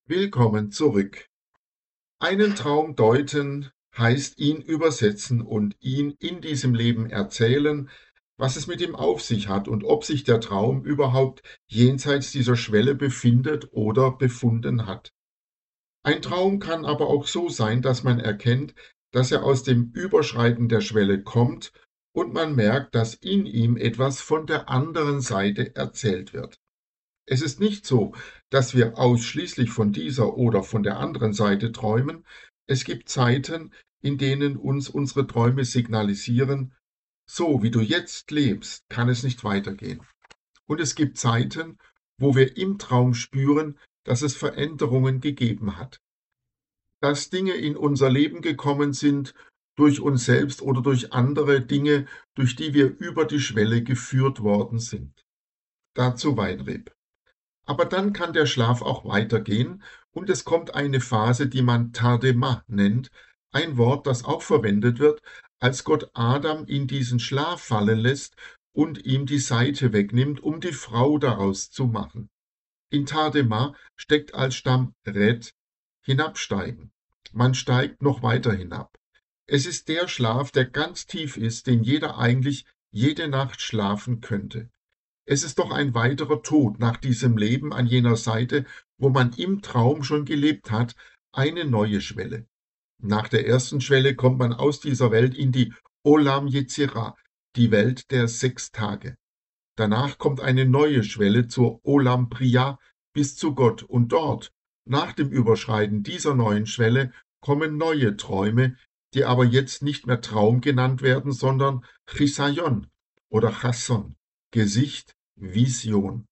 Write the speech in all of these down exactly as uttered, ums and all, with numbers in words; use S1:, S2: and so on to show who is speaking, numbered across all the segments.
S1: Willkommen zurück. Einen Traum deuten heißt ihn übersetzen und ihn in diesem Leben erzählen, was es mit ihm auf sich hat und ob sich der Traum überhaupt jenseits dieser Schwelle befindet oder befunden hat. Ein Traum kann aber auch so sein, dass man erkennt, dass er aus dem Überschreiten der Schwelle kommt und man merkt, dass in ihm etwas von der anderen Seite erzählt wird. Es ist nicht so, dass wir ausschließlich von dieser oder von der anderen Seite träumen. Es gibt Zeiten, in denen uns unsere Träume signalisieren, so wie du jetzt lebst, kann es nicht weitergehen. Und es gibt Zeiten, wo wir im Traum spüren, dass es Veränderungen gegeben hat, dass Dinge in unser Leben gekommen sind durch uns selbst oder durch andere Dinge, durch die wir über die Schwelle geführt worden sind. Dazu Weinreb. Aber dann kann der Schlaf auch weitergehen und es kommt eine Phase, die man Tardema nennt, ein Wort, das auch verwendet wird, als Gott Adam in diesen Schlaf fallen lässt und ihm die Seite wegnimmt, um die Frau daraus zu machen. In Tardema steckt als Stamm Red, hinabsteigen. Man steigt noch weiter hinab. Es ist der Schlaf, der ganz tief ist, den jeder eigentlich jede Nacht schlafen könnte. Es ist doch ein weiterer Tod nach diesem Leben an jener Seite, wo man im Traum schon gelebt hat, eine neue Schwelle. Nach der ersten Schwelle kommt man aus dieser Welt in die Olam Yetzirah, die Welt der sechs Tage. Danach kommt eine neue Schwelle zur Olam Priya bis zu Gott und dort, nach dem Überschreiten dieser neuen Schwelle, kommen neue Träume, die aber jetzt nicht mehr Traum genannt werden, sondern Chisayon oder Chasson, Gesicht, Vision.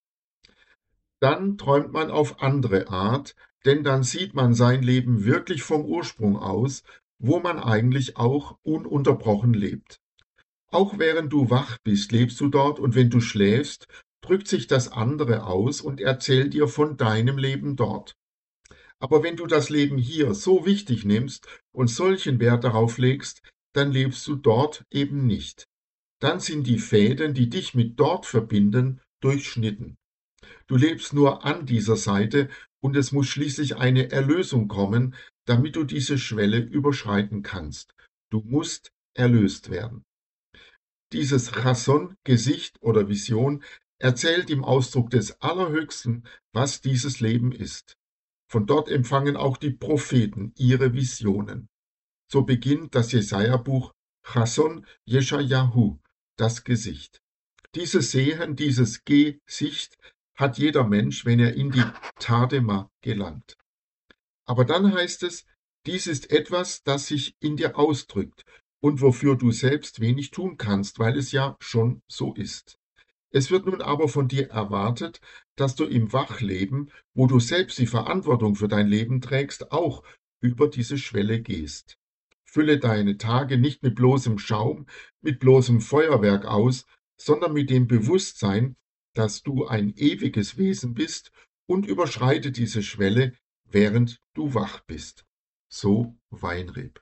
S1: Dann träumt man auf andere Art, denn dann sieht man sein Leben wirklich vom Ursprung aus, wo man eigentlich auch ununterbrochen lebt. Auch während du wach bist, lebst du dort und wenn du schläfst, drückt sich das andere aus und erzählt dir von deinem Leben dort. Aber wenn du das Leben hier so wichtig nimmst und solchen Wert darauf legst, dann lebst du dort eben nicht. Dann sind die Fäden, die dich mit dort verbinden, durchschnitten. Du lebst nur an dieser Seite und es muss schließlich eine Erlösung kommen, damit du diese Schwelle überschreiten kannst. Du musst erlöst werden. Dieses Chasson, Gesicht oder Vision, erzählt im Ausdruck des Allerhöchsten, was dieses Leben ist. Von dort empfangen auch die Propheten ihre Visionen. So beginnt das Jesaja-Buch Chasson Jeschajahu, das Gesicht. Dieses Sehen, dieses Gesicht hat jeder Mensch, wenn er in die Tadema gelangt. Aber dann heißt es, dies ist etwas, das sich in dir ausdrückt und wofür du selbst wenig tun kannst, weil es ja schon so ist. Es wird nun aber von dir erwartet, dass du im Wachleben, wo du selbst die Verantwortung für dein Leben trägst, auch über diese Schwelle gehst. Fülle deine Tage nicht mit bloßem Schaum, mit bloßem Feuerwerk aus, sondern mit dem Bewusstsein, dass du ein ewiges Wesen bist und überschreite diese Schwelle, während du wach bist. So Weinreb.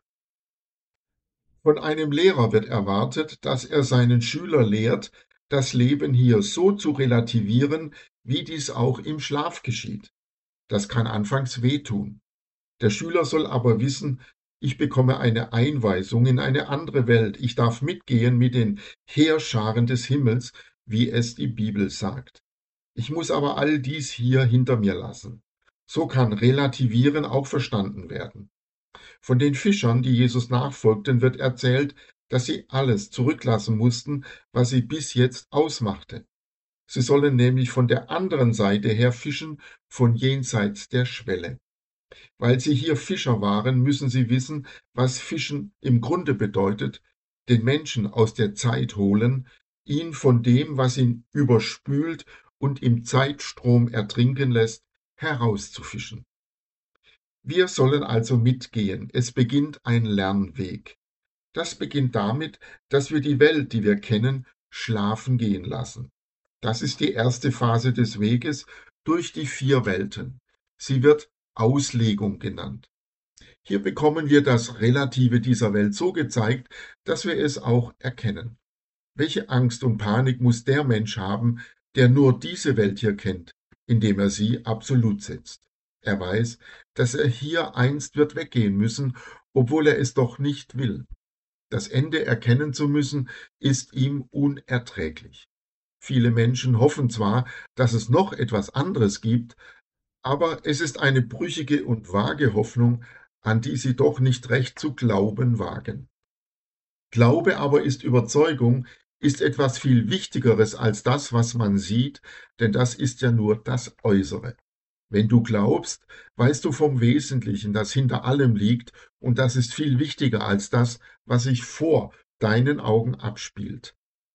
S1: Von einem Lehrer wird erwartet, dass er seinen Schüler lehrt, das Leben hier so zu relativieren, wie dies auch im Schlaf geschieht. Das kann anfangs wehtun. Der Schüler soll aber wissen, ich bekomme eine Einweisung in eine andere Welt, ich darf mitgehen mit den Heerscharen des Himmels, wie es die Bibel sagt. Ich muss aber all dies hier hinter mir lassen. So kann Relativieren auch verstanden werden. Von den Fischern, die Jesus nachfolgten, wird erzählt, dass sie alles zurücklassen mussten, was sie bis jetzt ausmachte. Sie sollen nämlich von der anderen Seite her fischen, von jenseits der Schwelle. Weil sie hier Fischer waren, müssen sie wissen, was Fischen im Grunde bedeutet, den Menschen aus der Zeit holen, ihn von dem, was ihn überspült und im Zeitstrom ertrinken lässt, herauszufischen. Wir sollen also mitgehen. Es beginnt ein Lernweg. Das beginnt damit, dass wir die Welt, die wir kennen, schlafen gehen lassen. Das ist die erste Phase des Weges durch die vier Welten. Sie wird Auslegung genannt. Hier bekommen wir das Relative dieser Welt so gezeigt, dass wir es auch erkennen. Welche Angst und Panik muss der Mensch haben, der nur diese Welt hier kennt, indem er sie absolut setzt? Er weiß, dass er hier einst wird weggehen müssen, obwohl er es doch nicht will. Das Ende erkennen zu müssen, ist ihm unerträglich. Viele Menschen hoffen zwar, dass es noch etwas anderes gibt, aber es ist eine brüchige und vage Hoffnung, an die sie doch nicht recht zu glauben wagen. Glaube aber ist Überzeugung, ist etwas viel Wichtigeres als das, was man sieht, denn das ist ja nur das Äußere. Wenn du glaubst, weißt du vom Wesentlichen, das hinter allem liegt, und das ist viel wichtiger als das, was sich vor deinen Augen abspielt.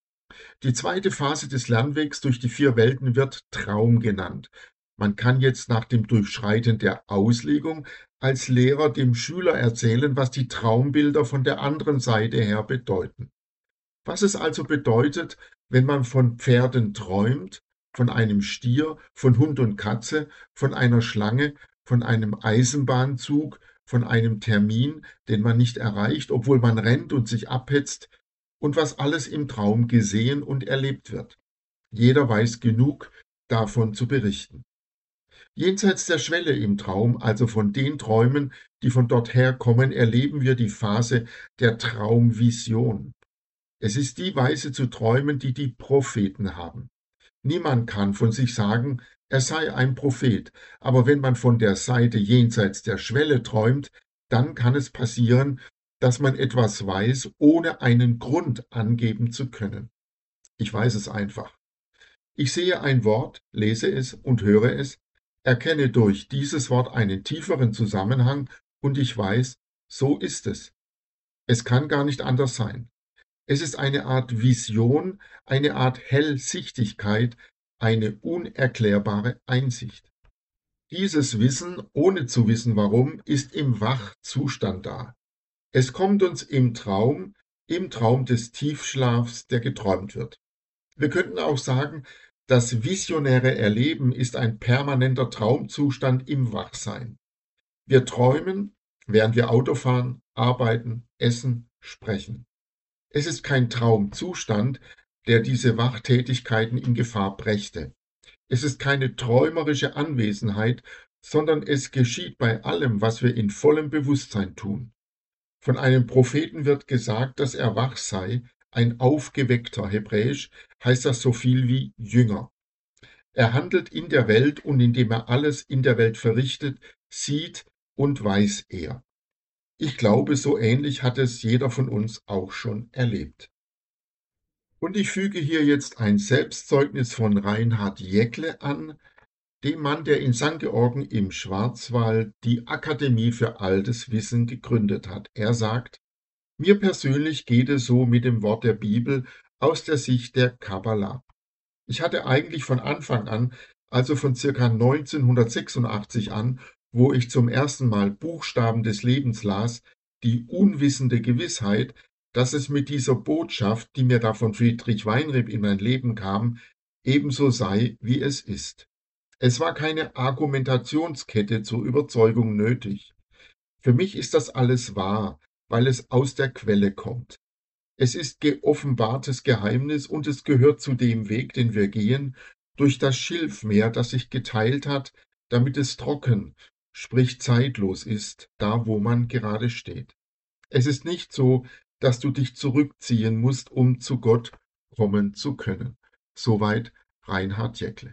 S1: Die zweite Phase des Lernwegs durch die vier Welten wird Traum genannt. Man kann jetzt nach dem Durchschreiten der Auslegung als Lehrer dem Schüler erzählen, was die Traumbilder von der anderen Seite her bedeuten. Was es also bedeutet, wenn man von Pferden träumt, von einem Stier, von Hund und Katze, von einer Schlange, von einem Eisenbahnzug, von einem Termin, den man nicht erreicht, obwohl man rennt und sich abhetzt, und was alles im Traum gesehen und erlebt wird. Jeder weiß genug davon zu berichten. Jenseits der Schwelle im Traum, also von den Träumen, die von dort herkommen, erleben wir die Phase der Traumvision. Es ist die Weise zu träumen, die die Propheten haben. Niemand kann von sich sagen, er sei ein Prophet, aber wenn man von der Seite jenseits der Schwelle träumt, dann kann es passieren, dass man etwas weiß, ohne einen Grund angeben zu können. Ich weiß es einfach. Ich sehe ein Wort, lese es und höre es, erkenne durch dieses Wort einen tieferen Zusammenhang und ich weiß, so ist es. Es kann gar nicht anders sein. Es ist eine Art Vision, eine Art Hellsichtigkeit, eine unerklärbare Einsicht. Dieses Wissen, ohne zu wissen warum, ist im Wachzustand da. Es kommt uns im Traum, im Traum des Tiefschlafs, der geträumt wird. Wir könnten auch sagen, das visionäre Erleben ist ein permanenter Traumzustand im Wachsein. Wir träumen, während wir Auto fahren, arbeiten, essen, sprechen. Es ist kein Traumzustand, der diese Wachtätigkeiten in Gefahr brächte. Es ist keine träumerische Anwesenheit, sondern es geschieht bei allem, was wir in vollem Bewusstsein tun. Von einem Propheten wird gesagt, dass er wach sei, ein aufgeweckter, hebräisch heißt das so viel wie Jünger. Er handelt in der Welt und indem er alles in der Welt verrichtet, sieht und weiß er. Ich glaube, so ähnlich hat es jeder von uns auch schon erlebt. Und ich füge hier jetzt ein Selbstzeugnis von Reinhard Jäckle an, dem Mann, der in Sankt Georgen im Schwarzwald die Akademie für altes Wissen gegründet hat. Er sagt, mir persönlich geht es so mit dem Wort der Bibel aus der Sicht der Kabbala. Ich hatte eigentlich von Anfang an, also von circa neunzehnhundertsechsundachtzig an, wo ich zum ersten Mal Buchstaben des Lebens las, die unwissende Gewissheit, dass es mit dieser Botschaft, die mir da von Friedrich Weinreb in mein Leben kam, ebenso sei, wie es ist. Es war keine Argumentationskette zur Überzeugung nötig. Für mich ist das alles wahr, weil es aus der Quelle kommt. Es ist geoffenbartes Geheimnis und es gehört zu dem Weg, den wir gehen, durch das Schilfmeer, das sich geteilt hat, damit es trocken, sprich zeitlos ist, da wo man gerade steht. Es ist nicht so, dass du dich zurückziehen musst, um zu Gott kommen zu können. Soweit Reinhard Jäckle.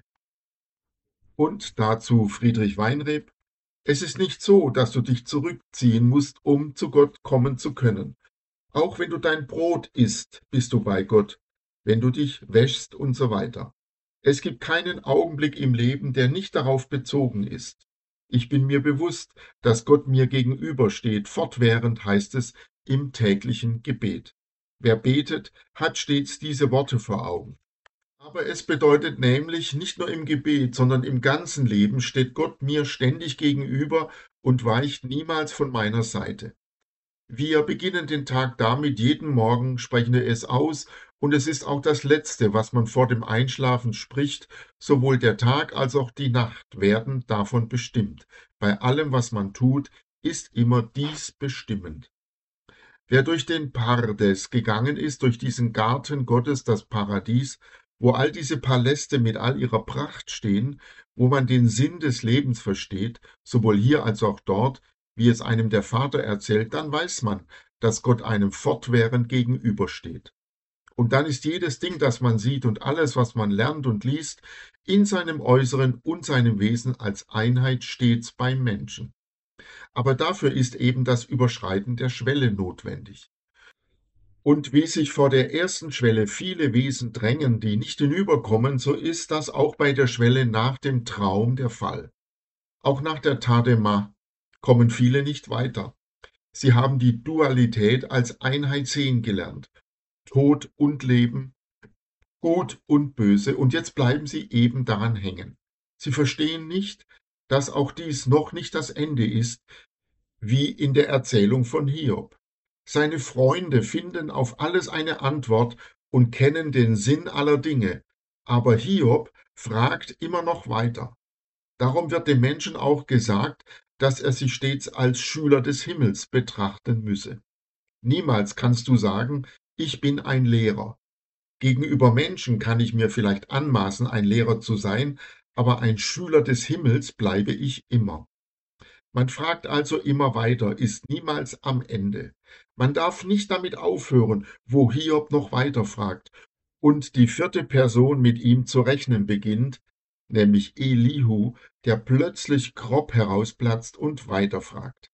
S1: Und dazu Friedrich Weinreb. Es ist nicht so, dass du dich zurückziehen musst, um zu Gott kommen zu können. Auch wenn du dein Brot isst, bist du bei Gott, wenn du dich wäschst und so weiter. Es gibt keinen Augenblick im Leben, der nicht darauf bezogen ist. Ich bin mir bewusst, dass Gott mir gegenübersteht. Fortwährend heißt es im täglichen Gebet. Wer betet, hat stets diese Worte vor Augen. Aber es bedeutet nämlich, nicht nur im Gebet, sondern im ganzen Leben steht Gott mir ständig gegenüber und weicht niemals von meiner Seite. Wir beginnen den Tag damit, jeden Morgen sprechen wir es aus, und es ist auch das Letzte, was man vor dem Einschlafen spricht. Sowohl der Tag als auch die Nacht werden davon bestimmt. Bei allem, was man tut, ist immer dies bestimmend. Wer durch den Pardes gegangen ist, durch diesen Garten Gottes, das Paradies, wo all diese Paläste mit all ihrer Pracht stehen, wo man den Sinn des Lebens versteht, sowohl hier als auch dort, wie es einem der Vater erzählt, dann weiß man, dass Gott einem fortwährend gegenübersteht. Und dann ist jedes Ding, das man sieht und alles, was man lernt und liest, in seinem Äußeren und seinem Wesen als Einheit stets beim Menschen. Aber dafür ist eben das Überschreiten der Schwelle notwendig. Und wie sich vor der ersten Schwelle viele Wesen drängen, die nicht hinüberkommen, so ist das auch bei der Schwelle nach dem Traum der Fall. Auch nach der Tadema kommen viele nicht weiter. Sie haben die Dualität als Einheit sehen gelernt. Tod und Leben, Gut und Böse, und jetzt bleiben sie eben daran hängen. Sie verstehen nicht, dass auch dies noch nicht das Ende ist, wie in der Erzählung von Hiob. Seine Freunde finden auf alles eine Antwort und kennen den Sinn aller Dinge, aber Hiob fragt immer noch weiter. Darum wird dem Menschen auch gesagt, dass er sich stets als Schüler des Himmels betrachten müsse. Niemals kannst du sagen, ich bin ein Lehrer. Gegenüber Menschen kann ich mir vielleicht anmaßen, ein Lehrer zu sein, aber ein Schüler des Himmels bleibe ich immer. Man fragt also immer weiter, ist niemals am Ende. Man darf nicht damit aufhören, wo Hiob noch weiter fragt und die vierte Person mit ihm zu rechnen beginnt, nämlich Elihu, der plötzlich grob herausplatzt und weiterfragt.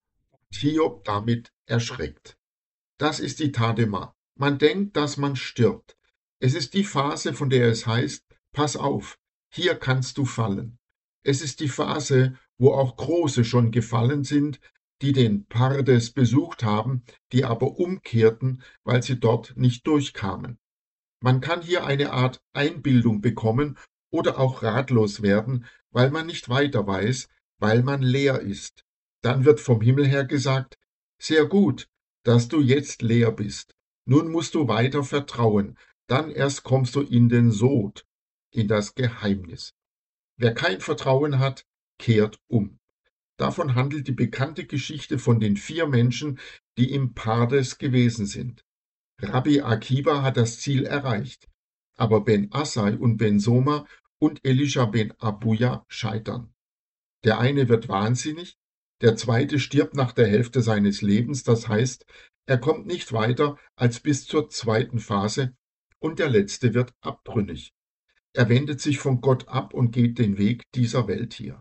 S1: Hiob damit erschreckt. Das ist die Tadema. Man denkt, dass man stirbt. Es ist die Phase, von der es heißt, pass auf, hier kannst du fallen. Es ist die Phase, wo auch Große schon gefallen sind, die den Pardes besucht haben, die aber umkehrten, weil sie dort nicht durchkamen. Man kann hier eine Art Einbildung bekommen oder auch ratlos werden, weil man nicht weiter weiß, weil man leer ist. Dann wird vom Himmel her gesagt, sehr gut, dass du jetzt leer bist. Nun musst du weiter vertrauen, dann erst kommst du in den Sod, in das Geheimnis. Wer kein Vertrauen hat, kehrt um. Davon handelt die bekannte Geschichte von den vier Menschen, die im Pardes gewesen sind. Rabbi Akiba hat das Ziel erreicht, aber Ben Assai und Ben Soma und Elisha ben Abuja scheitern. Der eine wird wahnsinnig, der zweite stirbt nach der Hälfte seines Lebens, das heißt, er kommt nicht weiter als bis zur zweiten Phase, und der letzte wird abtrünnig. Er wendet sich von Gott ab und geht den Weg dieser Welt hier.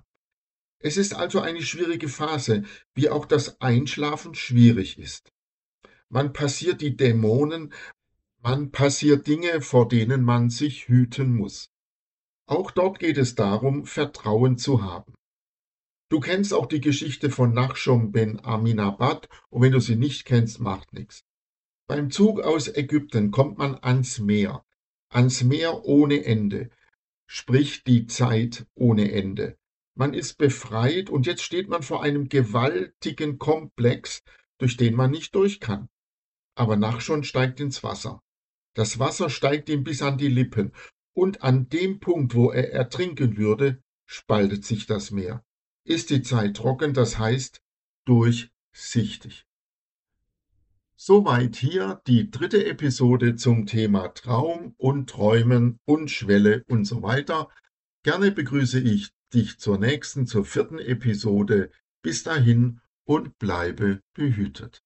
S1: Es ist also eine schwierige Phase, wie auch das Einschlafen schwierig ist. Man passiert die Dämonen, man passiert Dinge, vor denen man sich hüten muss. Auch dort geht es darum, Vertrauen zu haben. Du kennst auch die Geschichte von Nachschon ben Aminabad, und wenn du sie nicht kennst, macht nichts. Beim Zug aus Ägypten kommt man ans Meer, ans Meer ohne Ende, sprich die Zeit ohne Ende. Man ist befreit und jetzt steht man vor einem gewaltigen Komplex, durch den man nicht durch kann. Aber Nachschon steigt ins Wasser. Das Wasser steigt ihm bis an die Lippen, und an dem Punkt, wo er ertrinken würde, spaltet sich das Meer. Ist die Zeit trocken, das heißt durchsichtig. Soweit hier die dritte Episode zum Thema Traum und Träumen und Schwelle und so weiter. Gerne begrüße ich dich zur nächsten, zur vierten Episode. Bis dahin und bleibe behütet.